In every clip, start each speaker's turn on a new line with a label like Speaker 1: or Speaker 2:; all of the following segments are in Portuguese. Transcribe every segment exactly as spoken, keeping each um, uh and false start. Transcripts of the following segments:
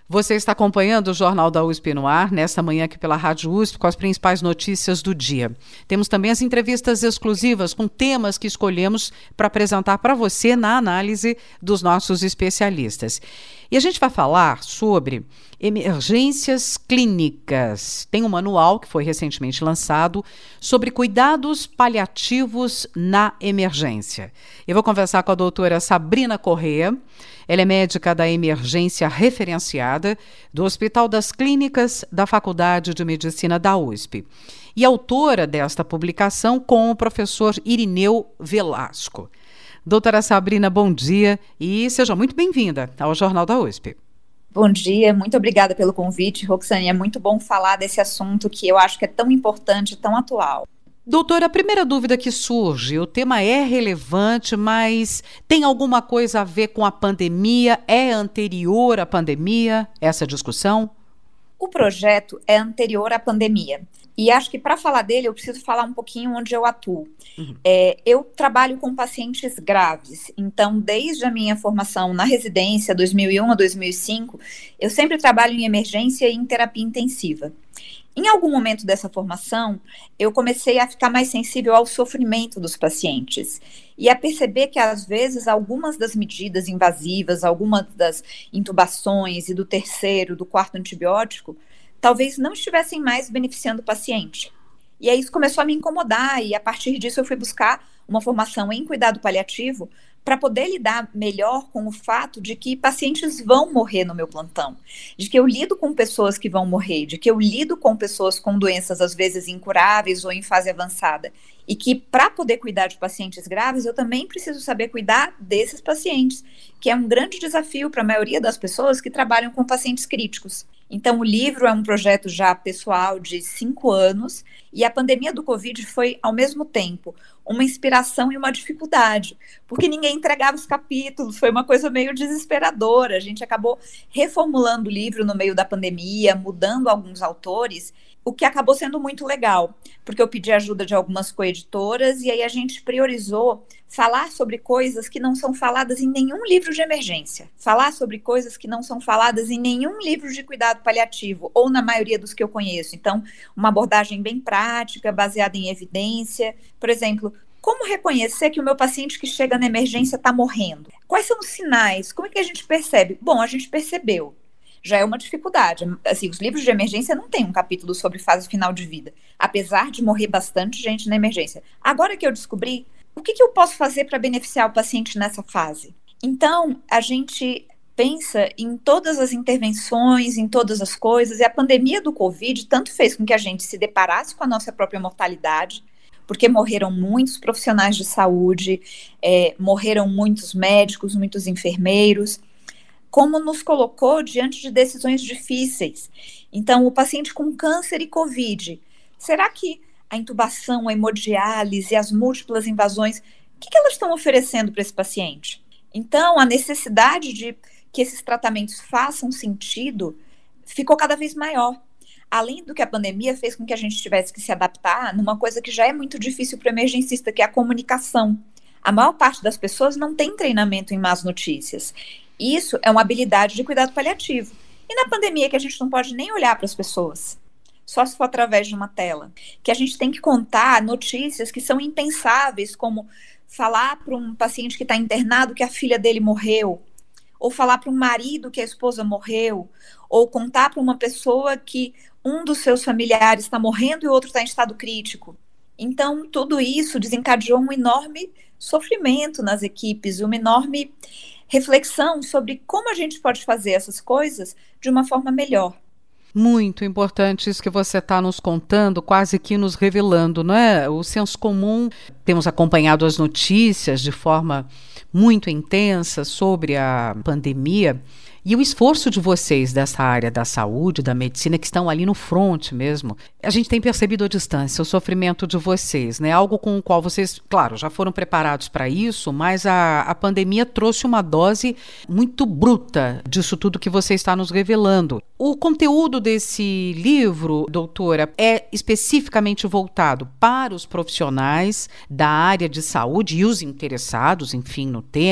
Speaker 1: Você está acompanhando o Jornal da U S P no ar, nesta manhã aqui pela Rádio U S P, com as principais notícias do dia. Temos também as entrevistas exclusivas com temas que escolhemos para apresentar para você na análise dos nossos especialistas. E a gente vai falar sobre emergências clínicas. Tem um manual que foi recentemente lançado sobre cuidados paliativos na emergência. Eu vou conversar com a doutora Sabrina Corrêa. Ela é médica da emergência referenciada do Hospital das Clínicas da Faculdade de Medicina da U S P e autora desta publicação com o professor Irineu Velasco. Doutora Sabrina, bom dia e seja muito bem-vinda ao Jornal da U S P.
Speaker 2: Bom dia, muito obrigada pelo convite, Roxane. É muito bom falar desse assunto que eu acho que é tão importante, tão atual.
Speaker 1: Doutora, a primeira dúvida que surge, o tema é relevante, mas tem alguma coisa a ver com a pandemia? É anterior à pandemia, essa discussão?
Speaker 2: O projeto é anterior à pandemia. E acho que para falar dele eu preciso falar um pouquinho onde eu atuo. Uhum. É, eu trabalho com pacientes graves, então desde a minha formação na residência, dois mil e um a dois mil e cinco, eu sempre trabalho em emergência e em terapia intensiva. Em algum momento dessa formação, eu comecei a ficar mais sensível ao sofrimento dos pacientes e a perceber que, às vezes, algumas das medidas invasivas, algumas das intubações e do terceiro, do quarto antibiótico, talvez não estivessem mais beneficiando o paciente. E aí isso começou a me incomodar e, a partir disso, eu fui buscar uma formação em cuidado paliativo para poder lidar melhor com o fato de que pacientes vão morrer no meu plantão, de que eu lido com pessoas que vão morrer, de que eu lido com pessoas com doenças às vezes incuráveis ou em fase avançada, e que para poder cuidar de pacientes graves, eu também preciso saber cuidar desses pacientes, que é um grande desafio para a maioria das pessoas que trabalham com pacientes críticos. Então, o livro é um projeto já pessoal de cinco anos, e a pandemia do Covid foi, ao mesmo tempo, uma inspiração e uma dificuldade, porque ninguém entregava os capítulos, foi uma coisa meio desesperadora. A gente acabou reformulando o livro no meio da pandemia, mudando alguns autores, o que acabou sendo muito legal, porque eu pedi ajuda de algumas coeditoras e aí a gente priorizou falar sobre coisas que não são faladas em nenhum livro de emergência, falar sobre coisas que não são faladas em nenhum livro de cuidado paliativo, ou na maioria dos que eu conheço. Então, uma abordagem bem prática, baseada em evidência. Por exemplo, como reconhecer que o meu paciente que chega na emergência está morrendo? Quais são os sinais? Como é que a gente percebe? Bom, a gente percebeu. Já é uma dificuldade. Assim, os livros de emergência não têm um capítulo sobre fase final de vida, apesar de morrer bastante gente na emergência. Agora que eu descobri, o que, que eu posso fazer para beneficiar o paciente nessa fase? Então, a gente pensa em todas as intervenções, em todas as coisas, e a pandemia do Covid tanto fez com que a gente se deparasse com a nossa própria mortalidade, porque morreram muitos profissionais de saúde, é, morreram muitos médicos, muitos enfermeiros, como nos colocou diante de decisões difíceis. Então, o paciente com câncer e Covid, será que a intubação, a hemodiálise, as múltiplas invasões, o que, que elas estão oferecendo para esse paciente? Então, a necessidade de que esses tratamentos façam sentido ficou cada vez maior. Além do que a pandemia fez com que a gente tivesse que se adaptar numa coisa que já é muito difícil para o emergencista, que é a comunicação. A maior parte das pessoas não tem treinamento em más notícias. Isso é uma habilidade de cuidado paliativo. E na pandemia, que a gente não pode nem olhar para as pessoas, só se for através de uma tela, que a gente tem que contar notícias que são impensáveis, como falar para um paciente que está internado que a filha dele morreu, ou falar para um marido que a esposa morreu, ou contar para uma pessoa que um dos seus familiares está morrendo e o outro está em estado crítico. Então, tudo isso desencadeou um enorme sofrimento nas equipes, uma enorme reflexão sobre como a gente pode fazer essas coisas de uma forma melhor.
Speaker 1: Muito importante isso que você está nos contando, quase que nos revelando, não é? O senso comum, temos acompanhado as notícias de forma muito intensa sobre a pandemia e o esforço de vocês dessa área da saúde, da medicina, que estão ali no front mesmo. A gente tem percebido à distância o sofrimento de vocês, né? Algo com o qual vocês, claro, já foram preparados para isso, mas a, a pandemia trouxe uma dose muito bruta disso tudo que você está nos revelando. O conteúdo desse livro, doutora, é especificamente voltado para os profissionais da área de saúde e os interessados, enfim, no tema.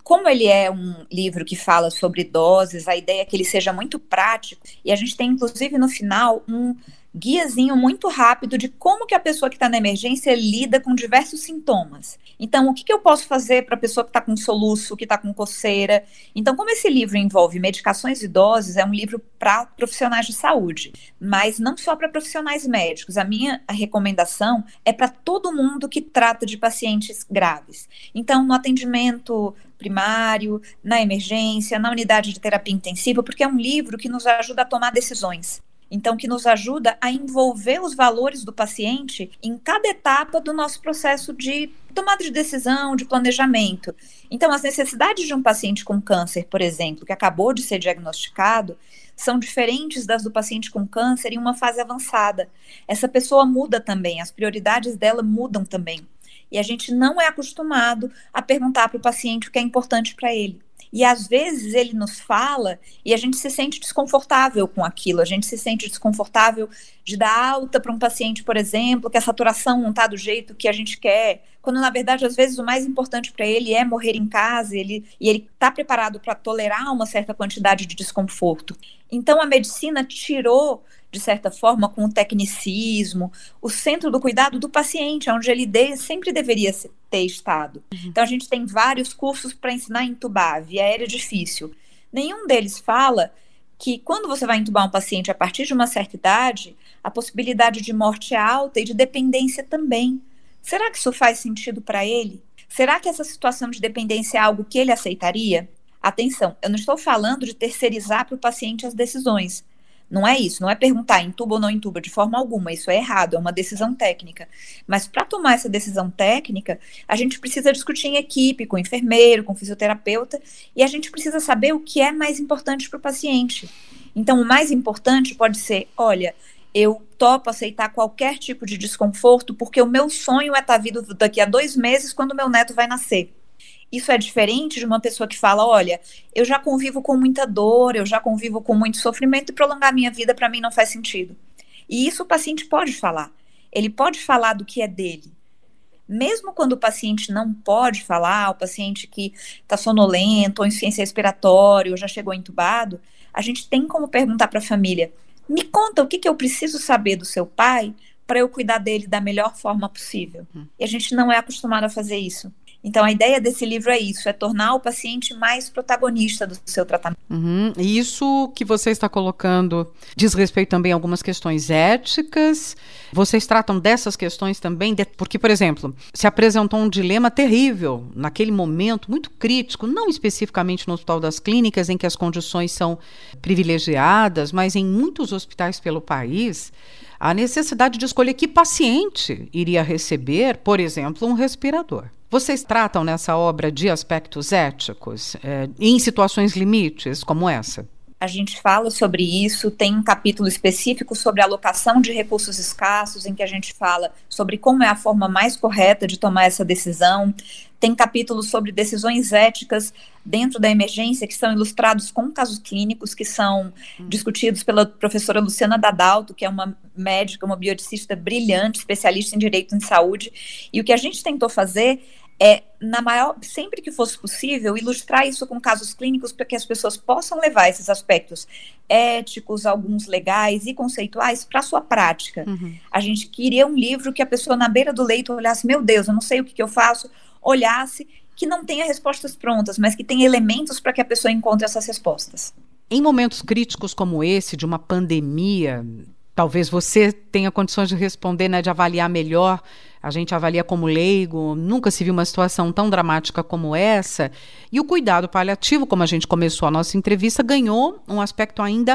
Speaker 2: como ele é um livro que fala sobre doses, a ideia é que ele seja muito prático, e a gente tem, inclusive, no final, um guiazinho muito rápido de como que a pessoa que está na emergência lida com diversos sintomas. Então, o que, que eu posso fazer para a pessoa que está com soluço, que está com coceira? Então, como esse livro envolve medicações e doses, é um livro para profissionais de saúde, mas não só para profissionais médicos. A minha recomendação é para todo mundo que trata de pacientes graves. Então, no atendimento primário, na emergência, na unidade de terapia intensiva, porque é um livro que nos ajuda a tomar decisões. Então, que nos ajuda a envolver os valores do paciente em cada etapa do nosso processo de tomada de decisão, de planejamento. Então, as necessidades de um paciente com câncer, por exemplo, que acabou de ser diagnosticado, são diferentes das do paciente com câncer em uma fase avançada. Essa pessoa muda também, as prioridades dela mudam também. E a gente não é acostumado a perguntar para o paciente o que é importante para ele. E às vezes ele nos fala e a gente se sente desconfortável com aquilo, a gente se sente desconfortável de dar alta para um paciente, por exemplo, que a saturação não está do jeito que a gente quer, quando na verdade às vezes o mais importante para ele é morrer em casa, ele, e ele está preparado para tolerar uma certa quantidade de desconforto. Então a medicina tirou, de certa forma, com o tecnicismo, o centro do cuidado do paciente, onde ele de, sempre deveria ter estado. Uhum. Então, a gente tem vários cursos para ensinar a intubar, via aérea difícil. Nenhum deles fala que quando você vai intubar um paciente a partir de uma certa idade, a possibilidade de morte é alta e de dependência também. Será que isso faz sentido para ele? Será que essa situação de dependência é algo que ele aceitaria? Atenção, eu não estou falando de terceirizar para o paciente as decisões. Não é isso, não é perguntar intuba ou não intuba de forma alguma, isso é errado, é uma decisão técnica. Mas para tomar essa decisão técnica, a gente precisa discutir em equipe, com o enfermeiro, com o fisioterapeuta, e a gente precisa saber o que é mais importante para o paciente. Então, o mais importante pode ser, olha, eu topo aceitar qualquer tipo de desconforto, porque o meu sonho é estar vivo daqui a dois meses quando meu neto vai nascer. Isso é diferente de uma pessoa que fala, olha, eu já convivo com muita dor, eu já convivo com muito sofrimento e prolongar minha vida para mim não faz sentido. E isso o paciente pode falar. Ele pode falar do que é dele. Mesmo quando o paciente não pode falar, o paciente que está sonolento, ou insuficiência respiratória, ou já chegou entubado, a gente tem como perguntar para a família, me conta o que, que eu preciso saber do seu pai para eu cuidar dele da melhor forma possível. Hum. E a gente não é acostumado a fazer isso. Então, a ideia desse livro é isso, é tornar o paciente mais protagonista do seu tratamento.
Speaker 1: Uhum. E isso que você está colocando diz respeito também a algumas questões éticas. Vocês tratam dessas questões também? De... Porque, por exemplo, se apresentou um dilema terrível naquele momento, muito crítico, não especificamente no Hospital das Clínicas, em que as condições são privilegiadas, mas em muitos hospitais pelo país, a necessidade de escolher que paciente iria receber, por exemplo, um respirador. Vocês tratam nessa obra de aspectos éticos, é, em situações limites como essa?
Speaker 2: A gente fala sobre isso, tem um capítulo específico sobre a alocação de recursos escassos, em que a gente fala sobre como é a forma mais correta de tomar essa decisão. Tem capítulos sobre decisões éticas dentro da emergência, que são ilustrados com casos clínicos, que são hum. discutidos pela professora Luciana Dadalto, que é uma médica, uma bioticista brilhante, especialista em direito em saúde. E o que a gente tentou fazer é, na maior, sempre que fosse possível, ilustrar isso com casos clínicos para que as pessoas possam levar esses aspectos éticos, alguns legais e conceituais para a sua prática. Uhum. A gente queria um livro que a pessoa na beira do leito olhasse, meu Deus, eu não sei o que, que eu faço, olhasse, que não tenha respostas prontas, mas que tenha elementos para que a pessoa encontre essas respostas.
Speaker 1: Em momentos críticos como esse, de uma pandemia, talvez você tenha condições de responder, né, de avaliar melhor. A gente avalia como leigo, nunca se viu uma situação tão dramática como essa. E o cuidado paliativo, como a gente começou a nossa entrevista, ganhou um aspecto ainda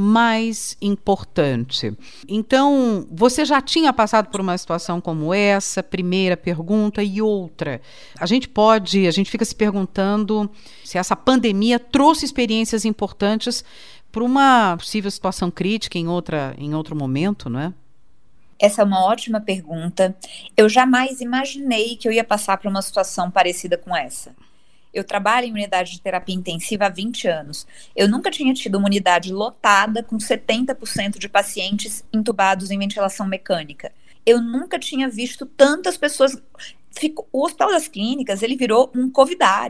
Speaker 1: mais importante. Então, você já tinha passado por uma situação como essa? Primeira pergunta. E outra, a gente pode, a gente fica se perguntando se essa pandemia trouxe experiências importantes para uma possível situação crítica em, outra, em outro momento, não é?
Speaker 2: Essa é uma ótima pergunta. Eu jamais imaginei que eu ia passar por uma situação parecida com essa. Eu trabalho em unidade de terapia intensiva há vinte anos. Eu nunca tinha tido uma unidade lotada com setenta por cento de pacientes entubados em ventilação mecânica. Eu nunca tinha visto tantas pessoas... O Hospital das Clínicas, ele virou um covidário.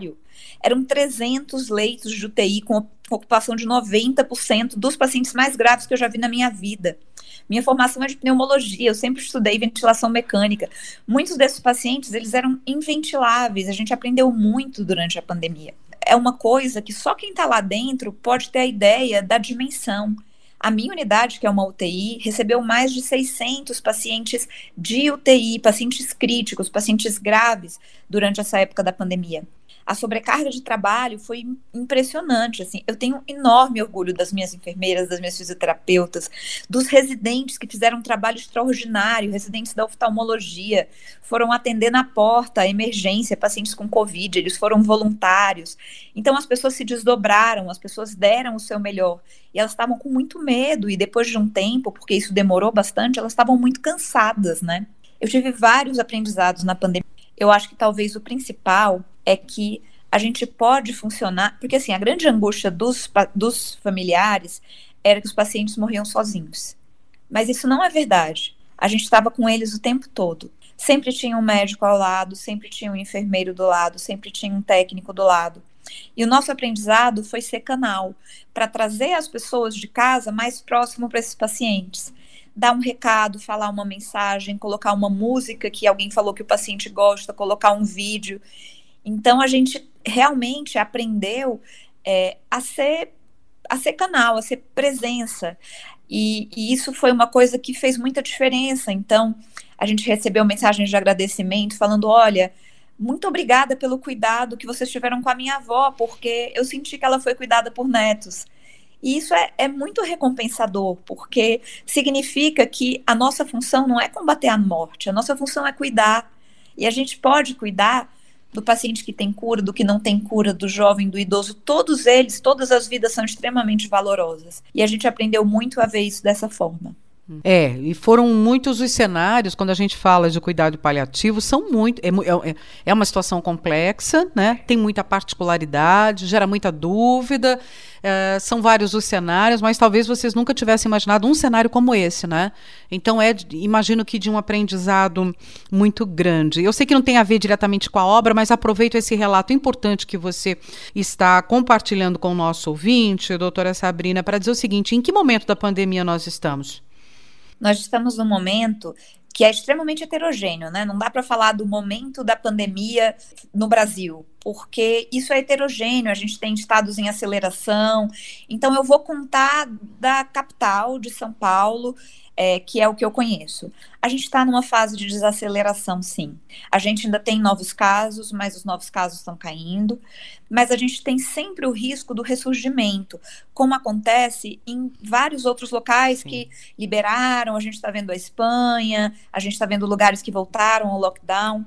Speaker 2: Eram trezentos leitos de U T I com ocupação de noventa por cento dos pacientes mais graves que eu já vi na minha vida. Minha formação é de pneumologia, eu sempre estudei ventilação mecânica. Muitos desses pacientes, eles eram inventiláveis, a gente aprendeu muito durante a pandemia. É uma coisa que só quem está lá dentro pode ter a ideia da dimensão. A minha unidade, que é uma U T I, recebeu mais de seiscentos pacientes de U T I, pacientes críticos, pacientes graves, durante essa época da pandemia. A sobrecarga de trabalho foi impressionante, assim, eu tenho enorme orgulho das minhas enfermeiras, das minhas fisioterapeutas, dos residentes que fizeram um trabalho extraordinário, residentes da oftalmologia, foram atender na porta a emergência, pacientes com Covid, eles foram voluntários, então as pessoas se desdobraram, as pessoas deram o seu melhor, e elas estavam com muito medo, e depois de um tempo, porque isso demorou bastante, elas estavam muito cansadas, né? Eu tive vários aprendizados na pandemia. Eu acho que talvez o principal é que a gente pode funcionar, porque assim, a grande angústia dos, dos familiares era que os pacientes morriam sozinhos. Mas isso não é verdade. A gente estava com eles o tempo todo. Sempre tinha um médico ao lado, sempre tinha um enfermeiro do lado, sempre tinha um técnico do lado. E o nosso aprendizado foi ser canal, para trazer as pessoas de casa mais próximo para esses pacientes. Dar um recado, falar uma mensagem, colocar uma música que alguém falou que o paciente gosta, colocar um vídeo. Então, a gente realmente aprendeu é, a, ser, a ser canal, a ser presença. E, e isso foi uma coisa que fez muita diferença. Então, a gente recebeu mensagens de agradecimento falando, olha, muito obrigada pelo cuidado que vocês tiveram com a minha avó, porque eu senti que ela foi cuidada por netos. E isso é, é muito recompensador, porque significa que a nossa função não é combater a morte, a nossa função é cuidar. E a gente pode cuidar do paciente que tem cura, do que não tem cura, do jovem, do idoso, todos eles, todas as vidas são extremamente valorosas. E a gente aprendeu muito a ver isso dessa forma.
Speaker 1: É, e foram muitos os cenários, quando a gente fala de cuidado paliativo, são muito, é, é, é uma situação complexa, né? Tem muita particularidade, gera muita dúvida, é, são vários os cenários, mas talvez vocês nunca tivessem imaginado um cenário como esse, né? Então, é, imagino que de um aprendizado muito grande. Eu sei que não tem a ver diretamente com a obra, mas aproveito esse relato importante que você está compartilhando com o nosso ouvinte, doutora Sabrina, para dizer o seguinte, em que momento da pandemia nós estamos?
Speaker 2: Nós estamos num momento que é extremamente heterogêneo, né? Não dá para falar do momento da pandemia no Brasil, porque isso é heterogêneo, a gente tem estados em aceleração. Então, eu vou contar da capital de São Paulo, é, que é o que eu conheço. A gente está numa fase de desaceleração, sim. A gente ainda tem novos casos, mas os novos casos estão caindo. Mas a gente tem sempre o risco do ressurgimento, como acontece em vários outros locais sim. que liberaram. A gente está vendo a Espanha, a gente está vendo lugares que voltaram ao lockdown.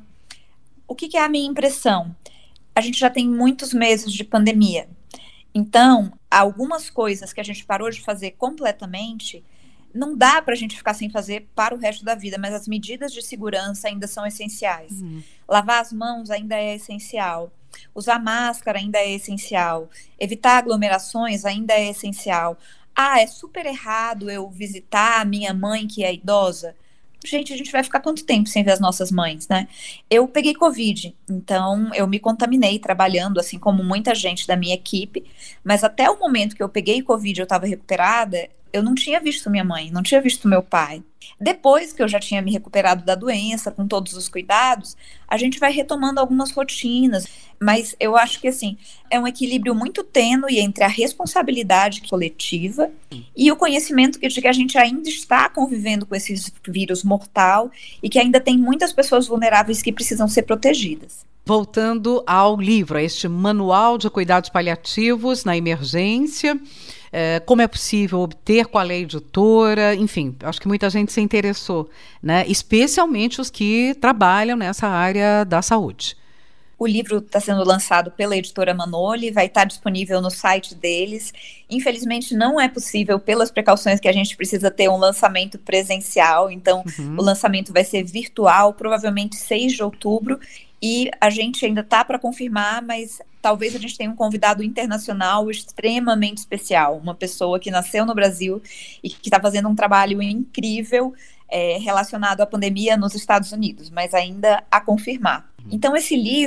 Speaker 2: O que, que é a minha impressão? A gente já tem muitos meses de pandemia. Então, algumas coisas que a gente parou de fazer completamente, não dá para a gente ficar sem fazer para o resto da vida, mas as medidas de segurança ainda são essenciais. Uhum. Lavar as mãos ainda é essencial. Usar máscara ainda é essencial. Evitar aglomerações ainda é essencial. Ah, é super errado eu visitar a minha mãe que é idosa? Gente, a gente vai ficar quanto tempo sem ver as nossas mães, né? Eu peguei Covid, então eu me contaminei trabalhando, assim como muita gente da minha equipe, mas até o momento que eu peguei Covid e eu estava recuperada, eu não tinha visto minha mãe, não tinha visto meu pai. Depois que eu já tinha me recuperado da doença, com todos os cuidados, a gente vai retomando algumas rotinas, mas eu acho que, assim, é um equilíbrio muito tênue entre a responsabilidade coletiva e o conhecimento de que a gente ainda está convivendo com esse vírus mortal e que ainda tem muitas pessoas vulneráveis que precisam ser protegidas.
Speaker 1: Voltando ao livro, a este Manual de Cuidados Paliativos na Emergência, é, como é possível obter, qual é a editora, enfim, acho que muita gente se interessou, né? Especialmente os que trabalham nessa área da saúde.
Speaker 2: O livro está sendo lançado pela editora Manoli, vai estar disponível no site deles. Infelizmente, não é possível, pelas precauções que a gente precisa ter, um lançamento presencial. Então, uhum. o lançamento vai ser virtual, provavelmente seis de outubro. E a gente ainda está para confirmar, mas talvez a gente tenha um convidado internacional extremamente especial. Uma pessoa que nasceu no Brasil e que está fazendo um trabalho incrível é, relacionado à pandemia nos Estados Unidos, mas ainda a confirmar. Então, esse livro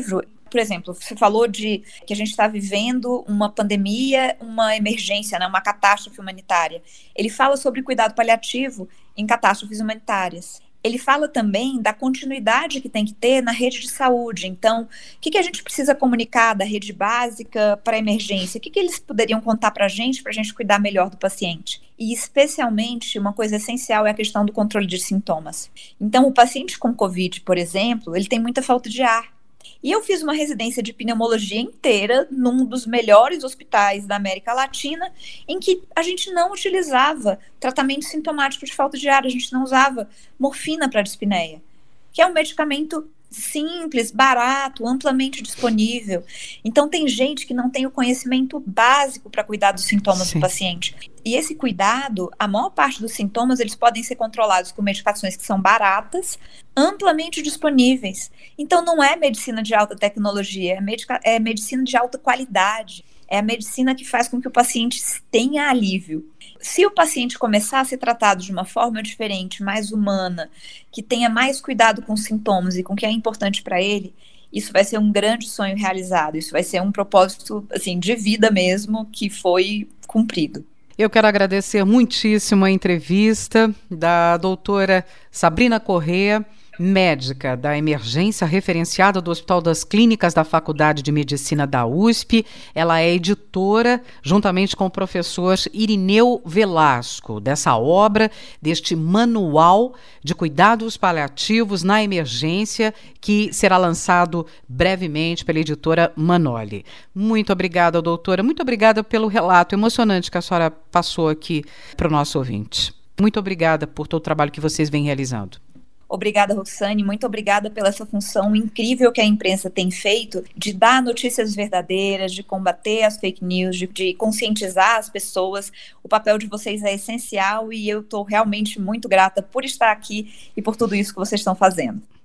Speaker 2: Por exemplo, você falou de que a gente está vivendo uma pandemia, uma emergência, né, uma catástrofe humanitária. Ele fala sobre cuidado paliativo em catástrofes humanitárias. Ele fala também da continuidade que tem que ter na rede de saúde. Então, o que, que a gente precisa comunicar da rede básica para a emergência? O que, que eles poderiam contar para a gente, para a gente cuidar melhor do paciente? E, especialmente, uma coisa essencial é a questão do controle de sintomas. Então, o paciente com Covid, por exemplo, ele tem muita falta de ar. E eu fiz uma residência de pneumologia inteira num dos melhores hospitais da América Latina, em que a gente não utilizava tratamento sintomático de falta de ar, a gente não usava morfina para dispneia, que é um medicamento simples, barato, amplamente disponível. Então tem gente que não tem o conhecimento básico para cuidar dos sintomas Sim. do paciente. E esse cuidado, a maior parte dos sintomas, eles podem ser controlados com medicações que são baratas, amplamente disponíveis. Então não é medicina de alta tecnologia, é, medica- é medicina de alta qualidade. É a medicina que faz com que o paciente tenha alívio. Se o paciente começar a ser tratado de uma forma diferente, mais humana, que tenha mais cuidado com os sintomas e com o que é importante para ele, isso vai ser um grande sonho realizado. Isso vai ser um propósito, assim, de vida mesmo, que foi cumprido.
Speaker 1: Eu quero agradecer muitíssimo a entrevista da doutora Sabrina Corrêa, médica da emergência referenciada do Hospital das Clínicas da Faculdade de Medicina da U S P. Ela é editora, juntamente com o professor Irineu Velasco, dessa obra, deste manual de cuidados paliativos na emergência, que será lançado brevemente pela editora Manoli. Muito obrigada, doutora. Muito obrigada pelo relato emocionante que a senhora passou aqui para o nosso ouvinte. Muito obrigada por todo o trabalho que vocês vêm realizando.
Speaker 2: Obrigada, Roxane, muito obrigada pela essa função incrível que a imprensa tem feito de dar notícias verdadeiras, de combater as fake news, de, de conscientizar as pessoas. O papel de vocês é essencial e eu estou realmente muito grata por estar aqui e por tudo isso que vocês estão fazendo.